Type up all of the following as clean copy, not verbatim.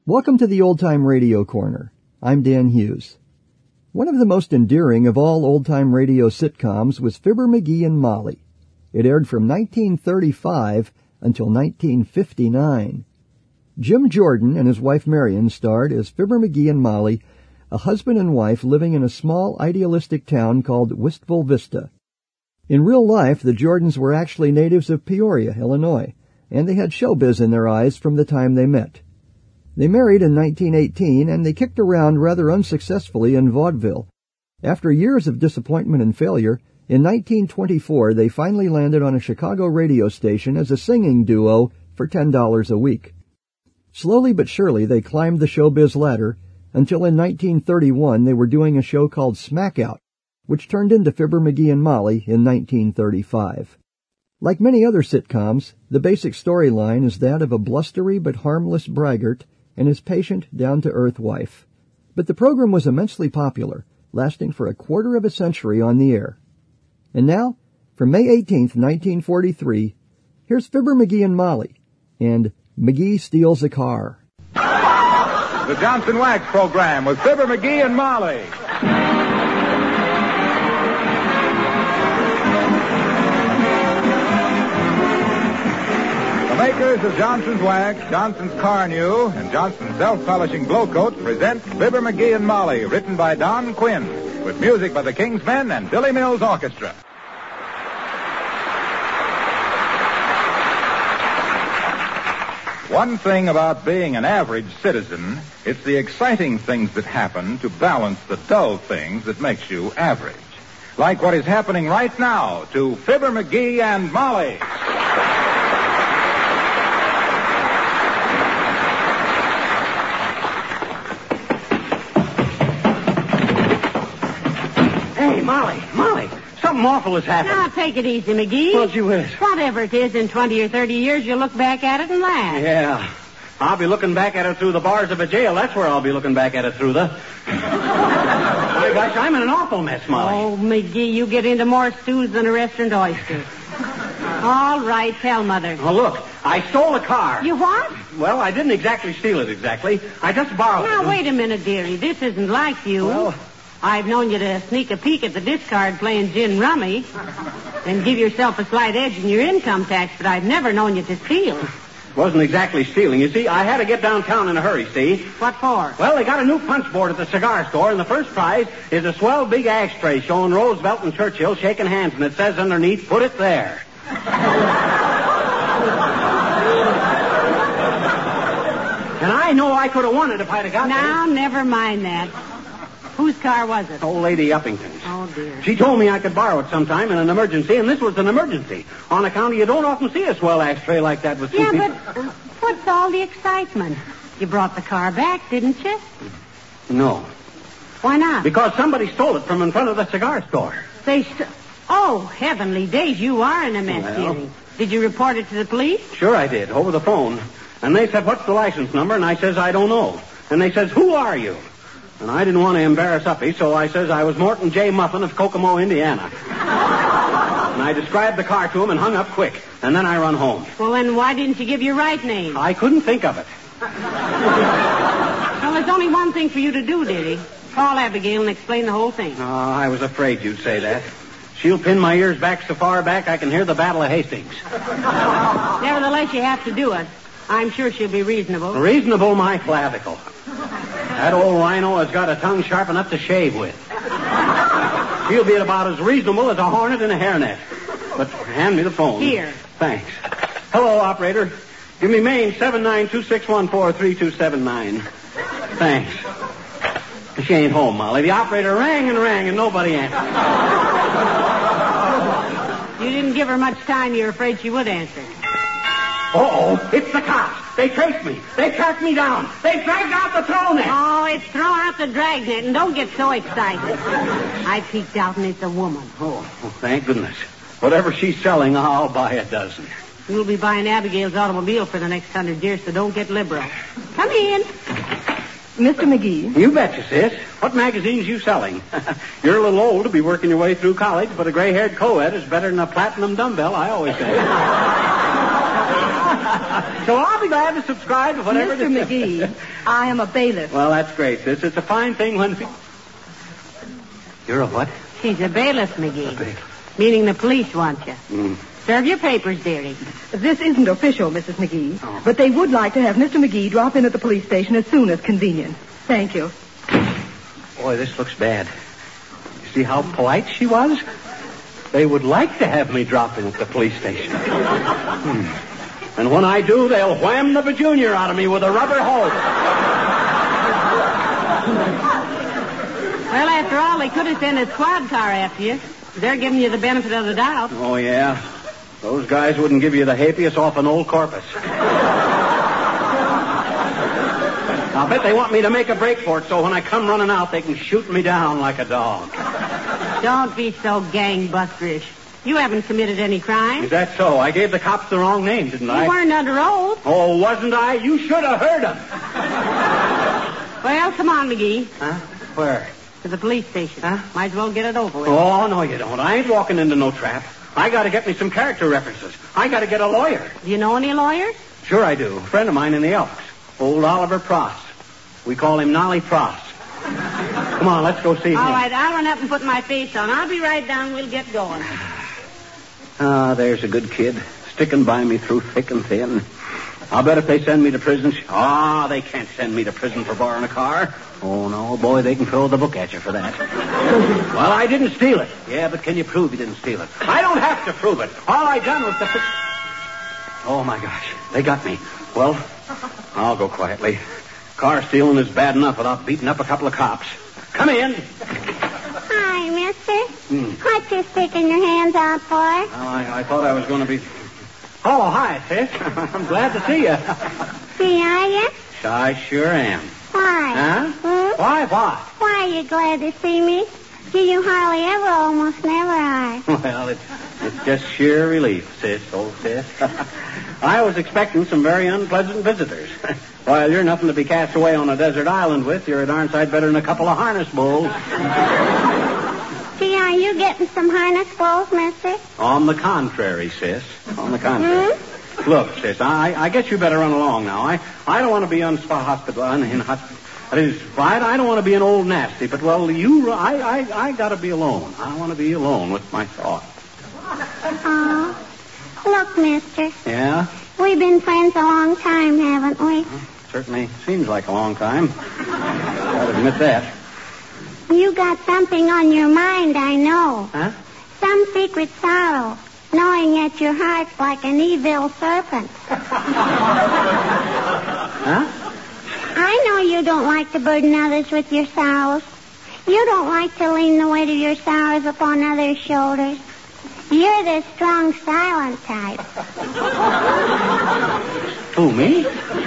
Welcome to the Old Time Radio Corner. I'm Dan Hughes. One of the most endearing of all old-time radio sitcoms was Fibber McGee and Molly. It aired from 1935 until 1959. Jim Jordan and his wife Marion starred as Fibber McGee and Molly, a husband and wife living in a small idealistic town called Wistful Vista. In real life, the Jordans were actually natives of Peoria, Illinois, and they had showbiz in their eyes from the time they met. They married in 1918, and they kicked around rather unsuccessfully in vaudeville. After years of disappointment and failure, in 1924 they finally landed on a Chicago radio station as a singing duo for $10 a week. Slowly but surely they climbed the showbiz ladder until in 1931 they were doing a show called Smack Out, which turned into Fibber McGee and Molly in 1935. Like many other sitcoms, the basic storyline is that of a blustery but harmless braggart and his patient, down-to-earth wife. But the program was immensely popular, lasting for a quarter of a century on the air. And now, from May 18th, 1943, here's Fibber McGee and Molly, and McGee Steals a Car. The Johnson Wax Program with Fibber McGee and Molly. The makers of Johnson's Wax, Johnson's Carnew, and Johnson's Self-Polishing Glow Coat present Fibber McGee and Molly, written by Don Quinn, with music by the King's Men and Billy Mills Orchestra. One thing about being an average citizen, it's the exciting things that happen to balance the dull things that makes you average. Like what is happening right now to Fibber McGee and Molly. Molly, something awful has happened. Now, take it easy, McGee. Well, gee whiz. Whatever it is, in 20 or 30 years, you'll look back at it and laugh. Yeah. I'll be looking back at it through the bars of a jail. That's where I'll be looking back at it through the... My gosh, I'm in an awful mess, Molly. Oh, McGee, you get into more stews than a restaurant oyster. All right, tell Mother. Oh, look, I stole a car. You what? Well, I didn't exactly steal it exactly. I just borrowed it. Now, wait a minute, dearie. This isn't like you. Well... I've known you to sneak a peek at the discard playing gin rummy and give yourself a slight edge in your income tax, but I've never known you to steal. Wasn't exactly stealing. You see, I had to get downtown in a hurry, see? What for? Well, they got a new punch board at the cigar store, and the first prize is a swell big ashtray showing Roosevelt and Churchill shaking hands, and it says underneath, put it there. And I know I could have won it if I'd have got Now, never mind that. Whose car was it? Old Lady Uppington's. Oh, dear. She told me I could borrow it sometime in an emergency, and this was an emergency. On account of you don't often see a swell ashtray like that with two people. Yeah, but what's all the excitement? You brought the car back, didn't you? No. Why not? Because somebody stole it from in front of the cigar store. Oh, heavenly days, you are in a mess, Well. dearie. Did you report it to the police? Sure I did, over the phone. And they said, what's the license number? And I says, I don't know. And they says, who are you? And I didn't want to embarrass Uppy, so I says I was Morton J. Muffin of Kokomo, Indiana. And I described the car to him and hung up quick. And then I run home. Well, then why didn't you give your right name? I couldn't think of it. Well, there's only one thing for you to do, dearie. Call Abigail and explain the whole thing. Oh, I was afraid you'd say that. She'll pin my ears back so far back I can hear the Battle of Hastings. Nevertheless, you have to do it. I'm sure she'll be reasonable. Reasonable, my clavicle. That old rhino has got a tongue sharp enough to shave with. She'll be about as reasonable as a hornet in a hairnet. But hand me the phone. Here. Thanks. Hello, operator. Give me Maine 7926143279. Thanks. She ain't home, Molly. The operator rang and nobody answered. You didn't give her much time. You're afraid she would answer. Uh-oh, it's the cops. They traced me. They tracked me down. They dragged out the throw net. Oh, it's throw out the dragnet, and don't get so excited. I peeked out, and it's a woman. Oh, thank goodness. Whatever she's selling, I'll buy a dozen. You'll be buying Abigail's automobile for the next 100 years, so don't get liberal. Come in. Mr. McGee? You betcha, sis. What magazines you selling? You're a little old to be working your way through college, but a gray-haired co-ed is better than a platinum dumbbell, I always say. So I'll be glad to subscribe to whatever... Mr. McGee, I am a bailiff. Well, that's great, sis. It's a fine thing when... You're a what? She's a bailiff, McGee. Meaning the police want you. Serve your papers, dearie. This isn't official, Mrs. McGee, but they would like to have Mr. McGee drop in at the police station as soon as convenient. Thank you. Boy, this looks bad. You see how polite she was? They would like to have me drop in at the police station. And when I do, they'll wham the junior out of me with a rubber hose. Well, after all, they could have sent a squad car after you. They're giving you the benefit of the doubt. Oh, yeah. Those guys wouldn't give you the habeas off an old corpus. I'll bet they want me to make a break for it so when I come running out, they can shoot me down like a dog. Don't be so gangbusterish. You haven't committed any crime. Is that so? I gave the cops the wrong name, didn't I? You weren't under oath. Oh, wasn't I? You should have heard them. Well, come on, McGee. Huh? Where? To the police station. Huh? Might as well get it over with. Oh, no, you don't. I ain't walking into no trap. I got to get me some character references. I got to get a lawyer. Do you know any lawyers? Sure I do. A friend of mine in the Elks. Old Oliver Pross. We call him Nolly Pross. Come on, let's go see him. All right, I'll run up and put my face on. I'll be right down. We'll get going. Ah, there's a good kid. Sticking by me through thick and thin. I'll bet if they send me to prison... they can't send me to prison for borrowing a car. Oh, no, boy, they can throw the book at you for that. Well, I didn't steal it. Yeah, but can you prove you didn't steal it? I don't have to prove it. All I done was to... Oh, my gosh, they got me. Well, I'll go quietly. Car stealing is bad enough without beating up a couple of cops. Come in. Hi, mister. What you sticking your hands out for? Well, I thought I was going to be... Oh, hi, sis. I'm glad to see you. See, are you? I sure am. Why? Huh? Why what? Why are you glad to see me? Gee, you hardly ever, almost never are. Well, it's just sheer relief, sis, old sis. I was expecting some very unpleasant visitors. While you're nothing to be cast away on a desert island with, you're a darn sight better than a couple of harness bulls. Gee, are you getting some harness bulls, mister? On the contrary, sis. On the contrary. Look, sis, I guess you better run along now. I don't want to be I don't want to be an old nasty, but, well, I got to be alone. I want to be alone with my thoughts. Oh, look, mister. Yeah? We've been friends a long time, haven't we? Certainly seems like a long time. I'll admit that. You got something on your mind, I know. Huh? Some secret sorrow, knowing that your heart's like an evil serpent. Huh? I know you don't like to burden others with your sorrows. You don't like to lean the weight of your sorrows upon others' shoulders. You're the strong, silent type. Who, me?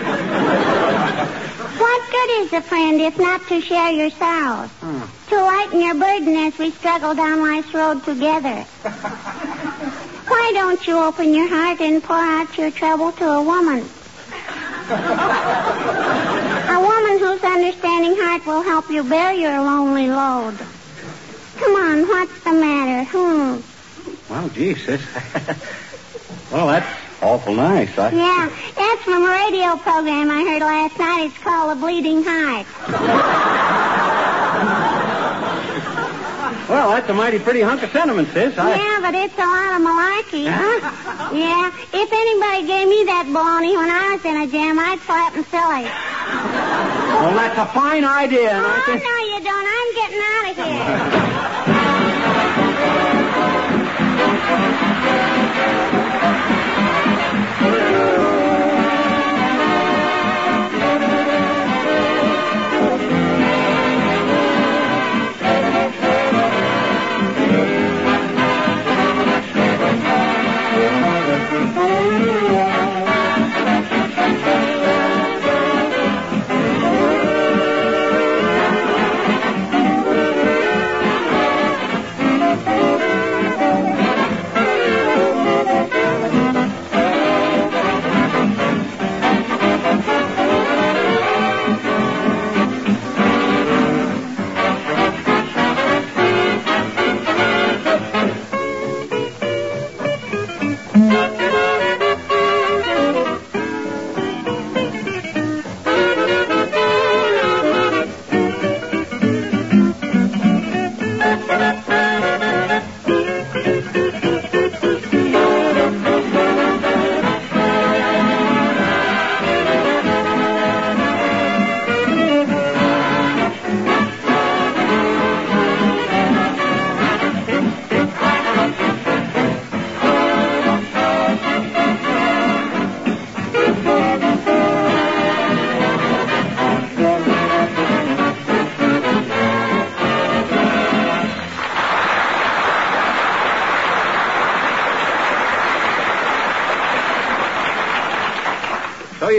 What good is a friend if not to share your sorrows? To lighten your burden as we struggle down life's road together. Why don't you open your heart and pour out your trouble to a woman? A woman whose understanding heart will help you bear your lonely load. Come on, what's the matter? Well, gee, sis. Well, that's awful nice. Yeah, that's from a radio program I heard last night. It's called The Bleeding Heart. Well, that's a mighty pretty hunk of sentiment, sis. Yeah, but it's a lot of malarkey. Huh? Yeah, if anybody gave me that baloney when I was in a jam, I'd slap them silly. Well, that's a fine idea. And Oh, no, you don't. I'm getting out of here.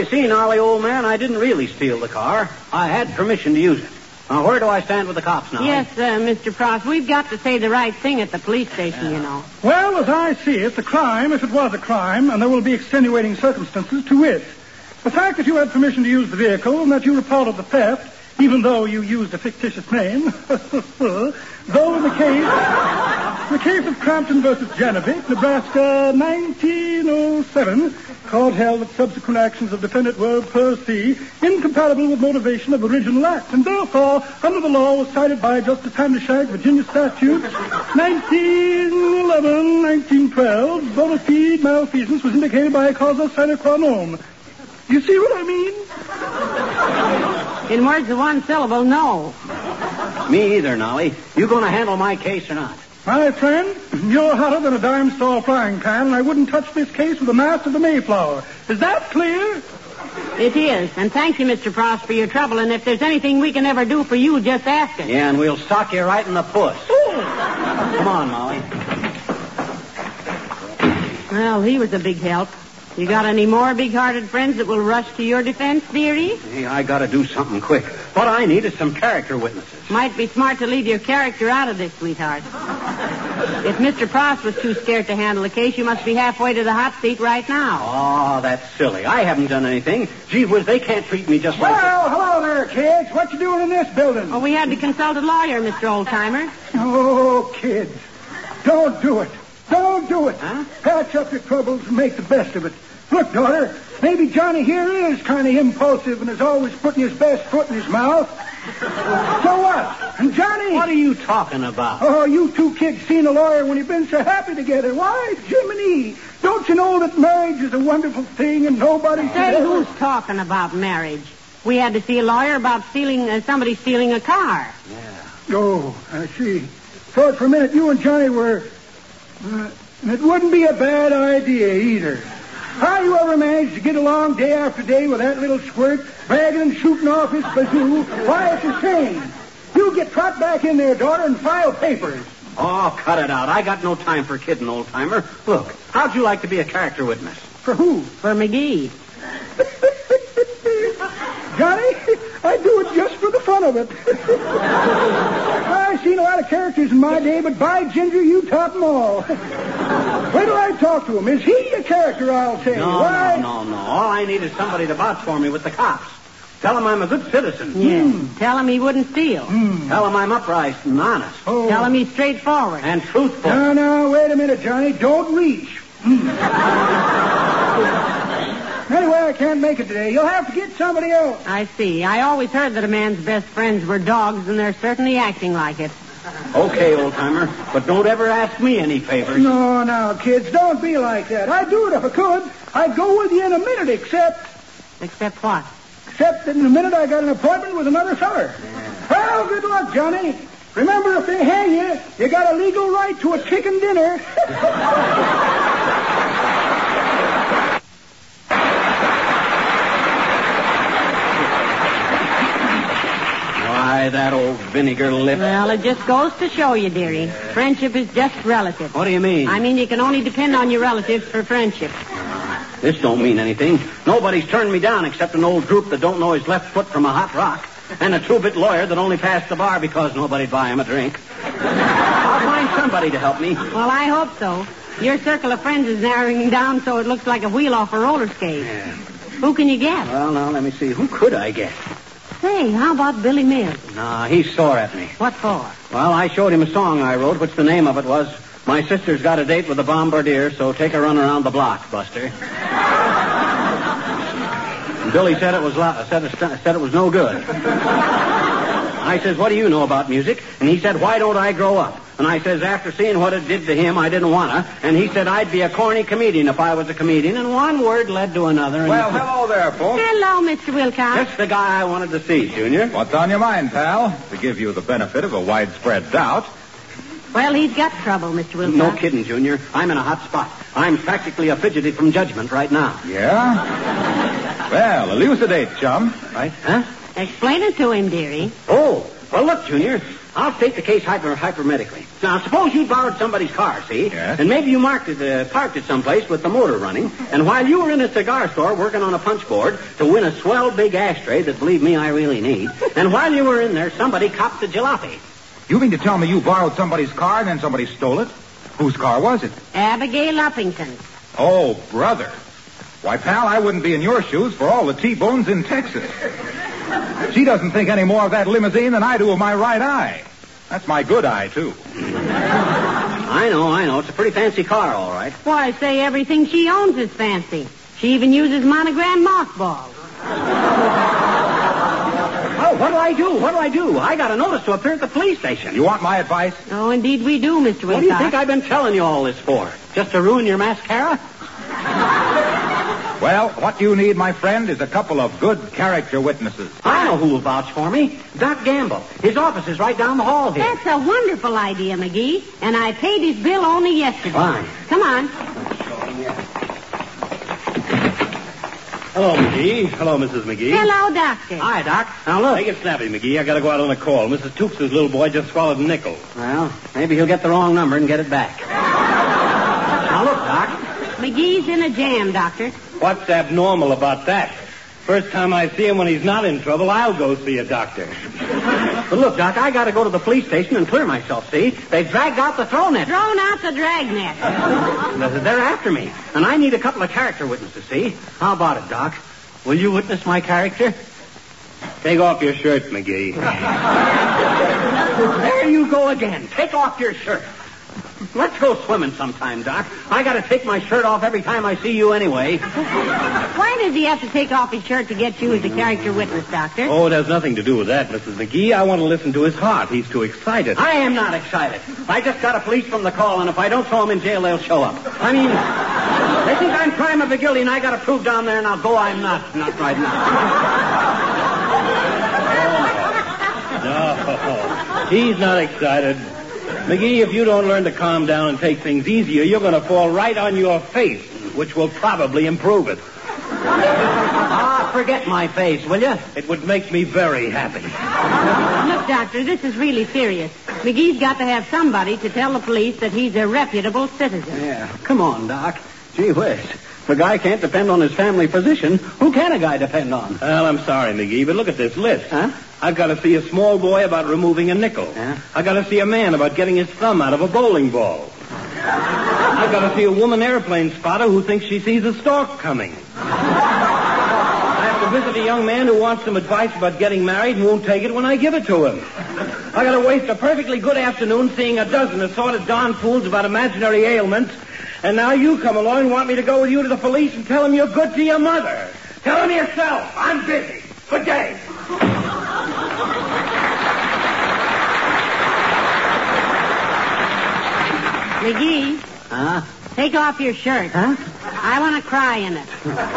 see, Nolly, old man, I didn't really steal the car. I had permission to use it. Now, where do I stand with the cops now? Yes, Mr. Frost, we've got to say the right thing at the police station, you know. Well, as I see it, the crime, if it was a crime, and there will be extenuating circumstances to it. The fact that you had permission to use the vehicle and that you reported the theft, even though you used a fictitious name, though in the case of Crampton versus Janovic, Nebraska, 1907, court held that subsequent actions of defendant were per se incompatible with motivation of original act, and therefore, under the law was cited by Justice Handishak, Virginia statute, 1911, 1912, bona fide malfeasance was indicated by a causa sine qua non. You see what I mean? In words of one syllable, no. Me either, Nolly. You going to handle my case or not? My friend, you're hotter than a dime store frying pan, and I wouldn't touch this case with the mast of the Mayflower. Is that clear? It is. And thank you, Mr. Frost, for your trouble. And if there's anything we can ever do for you, just ask us. Yeah, and we'll sock you right in the puss. Ooh. Come on, Molly. Well, he was a big help. You got any more big-hearted friends that will rush to your defense, dearie? Hey, I got to do something quick. What I need is some character witnesses. Might be smart to leave your character out of this, sweetheart. If Mr. Frost was too scared to handle the case, you must be halfway to the hot seat right now. Oh, that's silly. I haven't done anything. Gee whiz, they can't treat me just like Well, hello there, kids. What you doing in this building? Oh, we had to consult a lawyer, Mr. Oldtimer. Oh, kids. Don't do it. Don't do it. Huh? Patch up your troubles and make the best of it. Look, daughter, maybe Johnny here is kind of impulsive and is always putting his best foot in his mouth. So what? And Johnny... What are you talking about? Oh, you two kids seen a lawyer when you've been so happy together. Why, Jiminy, don't you know that marriage is a wonderful thing and nobody should Say, ever... who's talking about marriage? We had to see a lawyer about somebody stealing a car. Yeah. Oh, I see. Thought for a minute you and Johnny were... it wouldn't be a bad idea either. How you ever managed to get along day after day with that little squirt, bragging and shooting off his bazoo, why, it's a shame. You get trot back in there, daughter, and file papers. Oh, cut it out. I got no time for kidding, old-timer. Look, how'd you like to be a character witness? For who? For McGee. Johnny, I do it just for the fun of it. I've seen a lot of characters in my day, but by ginger, you top them all. Wait till I talk to him. Is he a character, I'll say? No. All I need is somebody to vouch for me with the cops. Tell him I'm a good citizen. Yeah. Tell him he wouldn't steal. Tell him I'm upright and honest. Oh. Tell him he's straightforward. And truthful. No, wait a minute, Johnny. Don't reach. Anyway, I can't make it today. You'll have to get somebody else. I see. I always heard that a man's best friends were dogs, and they're certainly acting like it. Okay, old-timer, but don't ever ask me any favors. No, kids, don't be like that. I'd do it if I could. I'd go with you in a minute, except what? Except that in a minute I got an appointment with another feller. Yeah. Well, good luck, Johnny. Remember, if they hang you, you got a legal right to a chicken dinner. Why, that old vinegar lip. Well, it just goes to show you, dearie. Friendship is just relative. What do you mean? I mean, you can only depend on your relatives for friendship. This don't mean anything. Nobody's turned me down except an old droop that don't know his left foot from a hot rock. And a two-bit lawyer that only passed the bar because nobody'd buy him a drink. I'll find somebody to help me. Well, I hope so. Your circle of friends is narrowing down so it looks like a wheel off a roller skate. Yeah. Who can you get? Well, now, let me see. Who could I get? Say, how about Billy Mills? No, he's sore at me. What for? Well, I showed him a song I wrote, which the name of it was, My Sister's Got a Date with the Bombardier, so take a run around the block, Buster. Billy said it was said it was no good. I says, what do you know about music? And he said, why don't I grow up? And I says, after seeing what it did to him, I didn't want to. And he said, I'd be a corny comedian if I was a comedian. And one word led to another. Well, hello there, folks. Hello, Mr. Wilcox. That's the guy I wanted to see, Junior. What's on your mind, pal? To give you the benefit of a widespread doubt. Well, he's got trouble, Mr. Wilcox. No kidding, Junior. I'm in a hot spot. I'm practically a fidgety from judgment right now. Yeah? Well, elucidate, chum. Right? Huh? Explain it to him, dearie. Oh, well, look, Junior. I'll state the case hypothetically. Now, suppose you borrowed somebody's car, see? Yes. And maybe you parked it someplace with the motor running, and while you were in a cigar store working on a punch board to win a swell big ashtray that, believe me, I really need, and while you were in there, somebody copped a jalopy. You mean to tell me you borrowed somebody's car and then somebody stole it? Whose car was it? Abigail Uppington. Oh, brother. Why, pal, I wouldn't be in your shoes for all the T-bones in Texas. She doesn't think any more of that limousine than I do of my right eye. That's my good eye, too. I know. It's a pretty fancy car, all right. Why, say everything she owns is fancy. She even uses monogram mothballs. Oh, what do I do? I got a notice to appear at the police station. You want my advice? Oh, indeed we do, Mr. Wilcox. What do you think I've been telling you all this for? Just to ruin your mascara? Well, what you need, my friend, is a couple of good character witnesses. I know who will vouch for me. Doc Gamble. His office is right down the hall here. That's a wonderful idea, McGee. And I paid his bill only yesterday. Fine. Come on. Hello, McGee. Hello, Mrs. McGee. Hello, Doctor. Hi, Doc. Now, look. Make it snappy, McGee. I got to go out on a call. Mrs. Toops' little boy just swallowed a nickel. Well, maybe he'll get the wrong number and get it back. Now, look, Doc. McGee's in a jam, Doctor. What's abnormal about that? First time I see him when he's not in trouble, I'll go see a doctor. But look, Doc, I got to go to the police station and clear myself, see? They dragged out the throw net. Thrown out the dragnet. They're after me. And I need a couple of character witnesses, see? How about it, Doc? Will you witness my character? Take off your shirt, McGee. There you go again. Take off your shirt. Let's go swimming sometime, Doc. I got to take my shirt off every time I see you anyway. Why does he have to take off his shirt to get you as a character witness, Doctor? Oh, it has nothing to do with that, Mrs. McGee. I want to listen to his heart. He's too excited. I am not excited. I just got a police from the call, and if I don't throw him in jail, they'll show up. I mean, they think I'm crime of the guilty, and I got to prove down there, and I'll go I'm not. Not right now. No, he's not excited. McGee, if you don't learn to calm down and take things easier, you're going to fall right on your face, which will probably improve it. Forget my face, will you? It would make me very happy. Look, Doctor, this is really serious. McGee's got to have somebody to tell the police that he's a reputable citizen. Yeah, come on, Doc. Gee whiz. If a guy can't depend on his family physician, who can a guy depend on? Well, I'm sorry, McGee, but look at this list. Huh? I've got to see a small boy about removing a nickel. Yeah? I've got to see a man about getting his thumb out of a bowling ball. I've got to see a woman airplane spotter who thinks she sees a stork coming. I have to visit a young man who wants some advice about getting married and won't take it when I give it to him. I got to waste a perfectly good afternoon seeing a dozen assorted darn fools about imaginary ailments, and now you come along and want me to go with you to the police and tell them you're good to your mother. Tell them yourself. I'm busy. Good day. McGee, Huh? take off your shirt. Huh? I want to cry in it.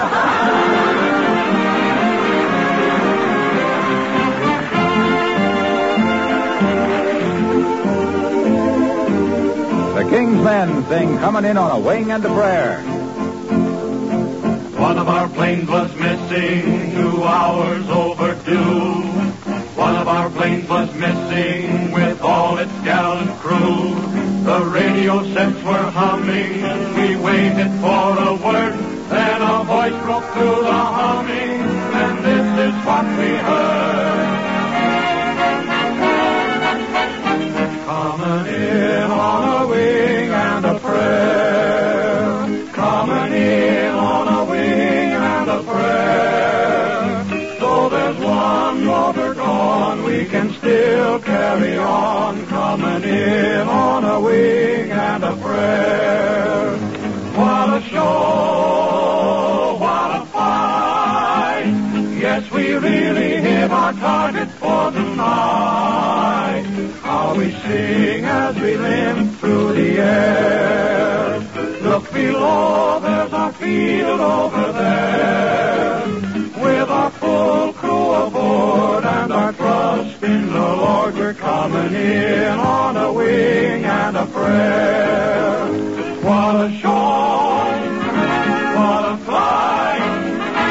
The King's Men sing Coming In on a Wing and a Prayer. One of our planes was missing, 2 hours overdue. One of our planes was missing with all its gallant crew. The radio sets were humming, we waited for a word. Then a voice broke through the humming, and this is what we heard. Coming in on a wing and a prayer. Coming in on a wing and a prayer. Though there's one motor gone, we can still carry on. Coming in on a wing and a prayer. What a show, what a fight. Yes, we really hit our target for tonight. How we sing as we limp through the air. Look below, there's our field over there. With our full crew aboard and our trust in the Lord, we're coming in on a wing and a prayer. What a show, what a flight,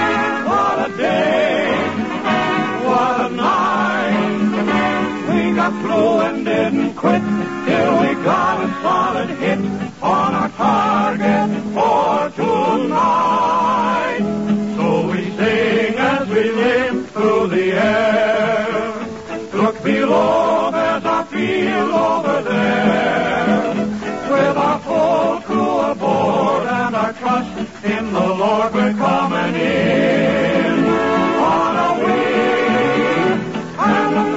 what a day, what a night. We got flew and didn't quit till we got a solid hit on our target for tonight. So we sing as we limp through the air. Look below, there's our field over there. With our full crew aboard and our trust in the Lord, we're coming in on a wing and a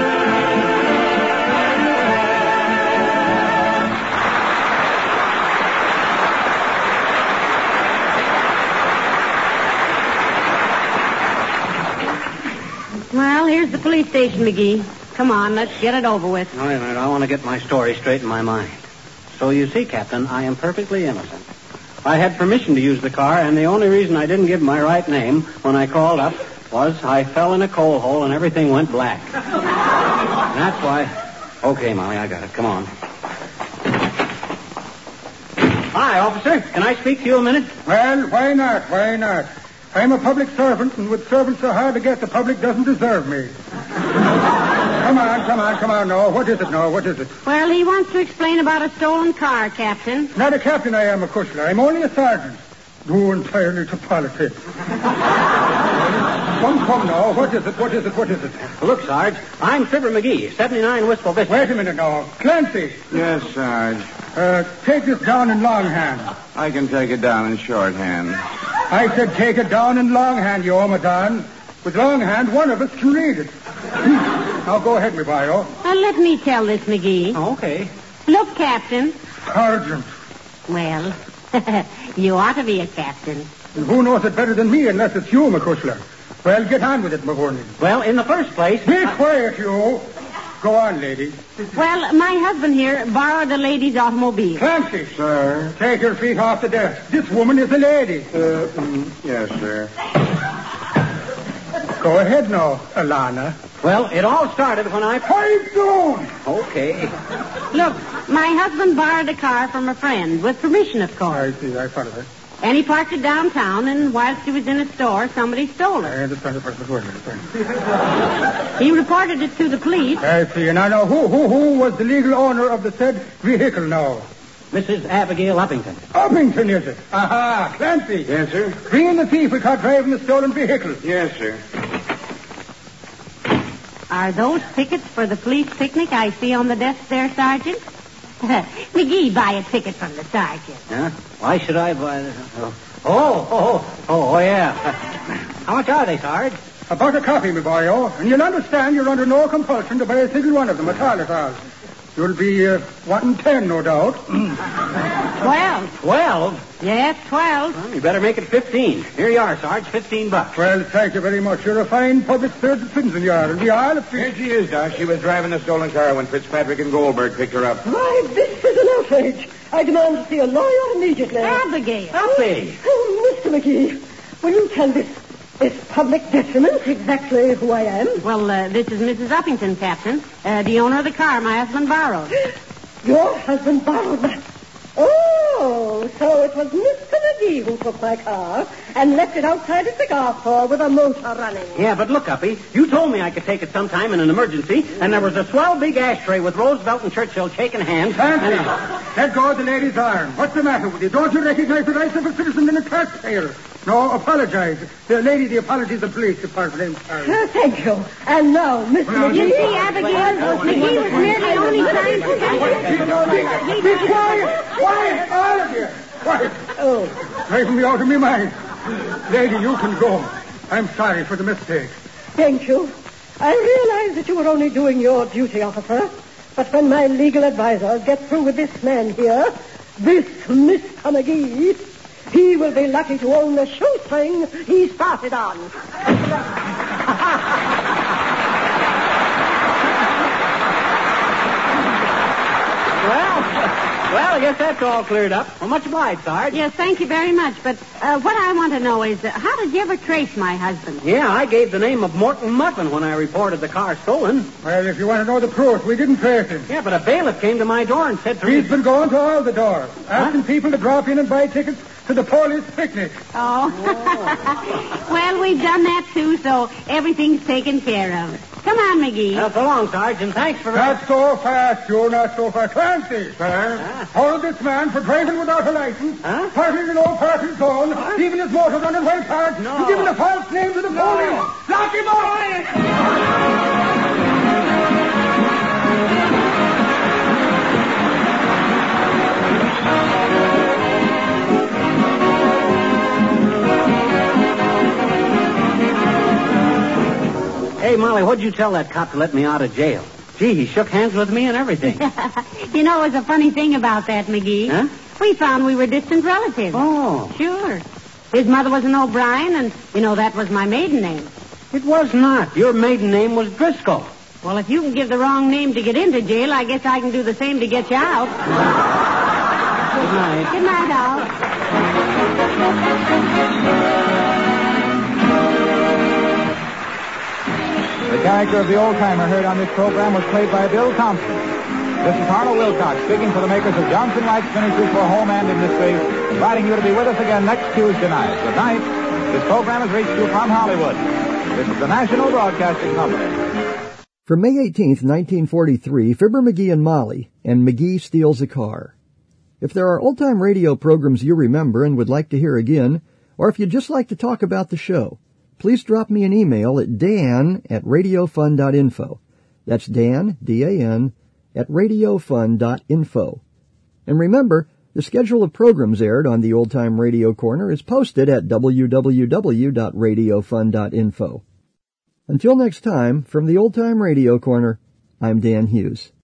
Well, here's the police station, McGee. Come on, let's get it over with. Wait a minute, I want to get my story straight in my mind. So you see, Captain, I am perfectly innocent. I had permission to use the car, and the only reason I didn't give my right name when I called up was I fell in a coal hole and everything went black. And that's why... Okay, Molly, I got it. Come on. Hi, officer. Can I speak to you a minute? Well, why not? Why not? I'm a public servant, and with servants so hard to get, the public doesn't deserve me. Come on, now. What is it now? What is it? Well, he wants to explain about a stolen car, Captain. Not a captain I am, a Kushler. I'm only a sergeant. Due entirely to politics. Come now. What is it? Look, Sarge, I'm Fibber McGee, 79 Wistful Vista. Wait a minute now. Clancy. Yes, Sarge. Take this down in longhand. I can take it down in shorthand. I said take it down in longhand, you Omadon. With longhand, one of us can read it. Now go ahead, me bio. Let me tell this, McGee. Oh, okay. Look, Captain. Sergeant. Well, you ought to be a captain. And who knows it better than me unless it's you, McCushler? Well, get on with it, McGorney. Well, in the first place... Be quiet, you. Go on, lady. Well, my husband here borrowed a lady's automobile. Clancy. Sir? Take your feet off the desk. This woman is a lady. Yes, sir. Go ahead now, Alana. Well, it all started when I... Pipe down! Okay. Look, my husband borrowed a car from a friend, with permission, of course. I see. I follow that. And he parked it downtown, and whilst he was in a store, somebody stole I it. understand the first word. He reported it to the police. I see. Now, who was the legal owner of the said vehicle now? Mrs. Abigail Uppington. Uppington, is it? Aha, Clancy. Yes, sir? Bring in the thief we caught driving the stolen vehicle. Yes, sir. Are those tickets for the police picnic I see on the desk there, Sergeant? McGee, buy a ticket from the sergeant. Huh? Why should I buy this? Oh, yeah. How much are they, Sarge? About a copy, me boyo. And you'll understand you're under no compulsion to buy a single one of them at all. You'll be wanting 10, no doubt. 12. 12? Yes, 12. Well, you better make it 15. Here you are, Sarge, $15. Well, thank you very much. You're a fine public citizen, you are. And we are. Here she is, Doc. She was driving the stolen car when Fitzpatrick and Goldberg picked her up. Why, this is an outrage. I demand to see a lawyer immediately. Abigail. Uppy. Oh, Mr. McGee, will you tell this public detriment exactly who I am? Well, this is Mrs. Uppington, Captain, the owner of the car my husband borrowed. Your husband borrowed my... Oh, so it was Mr. McGee who took my car and left it outside a cigar store with a motor running. Yeah, but look, Uppy, you told me I could take it sometime in an emergency, and there was a swell big ashtray with Roosevelt and Churchill shaking hands. Clancy, let go of the lady's arm. What's the matter with you? Don't you recognize the rights of a citizen and a taxpayer? No, apologize. The apology of the police department. Thank you. And now, Mr. McGee... You see, Abigail, McGee was merely only trying to... Be quiet! Quiet! All of you! Quiet! Oh. Driving me out of my mind. Lady, you can go. I'm sorry for the mistake. Thank you. I realize that you were only doing your duty, officer. But when my legal advisors get through with this man here, this Mr. McGee, he will be lucky to own the shoestring he started on. Well, I guess that's all cleared up. Well, much obliged, Sarge. Yes, thank you very much. But what I want to know is, how did you ever trace my husband? Yeah, I gave the name of Morton Muffin when I reported the car stolen. Well, if you want to know the truth, we didn't trace him. Yeah, but a bailiff came to my door and said... He's been going to all the doors, asking people to drop in and buy tickets to the police picnic. Oh. Well, we've done that, too, so everything's taken care of. Come on, McGee. So long, Sergeant. Thanks for... Not so fast, Joe, not so fast. Clancy, sir. Hold this man for driving without a license. Parting in all parties zone. Leaving his motor running way parked. No. And giving a false name to the police. Lock him up! Hey, Molly, what'd you tell that cop to let me out of jail? Gee, he shook hands with me and everything. You know, it was a funny thing about that, McGee. Huh? We found we were distant relatives. Oh. Sure. His mother was an O'Brien, and, you know, that was my maiden name. It was not. Your maiden name was Driscoll. Well, if you can give the wrong name to get into jail, I guess I can do the same to get you out. Good night. Good night, Al. The character of the old-timer heard on this program was played by Bill Thompson. This is Harlow Wilcox speaking for the makers of Johnson Wax Finishes for Home and Industry, inviting you to be with us again next Tuesday night. Good night. This program has reached you from Hollywood. This is the National Broadcasting Company. From May 18th, 1943, Fibber McGee and Molly, and McGee Steals a Car. If there are old-time radio programs you remember and would like to hear again, or if you'd just like to talk about the show, please drop me an email at dan@radiofun.info. That's Dan, D-A-N, at radiofun.info. And remember, the schedule of programs aired on the Old Time Radio Corner is posted at www.radiofun.info. Until next time, from the Old Time Radio Corner, I'm Dan Hughes.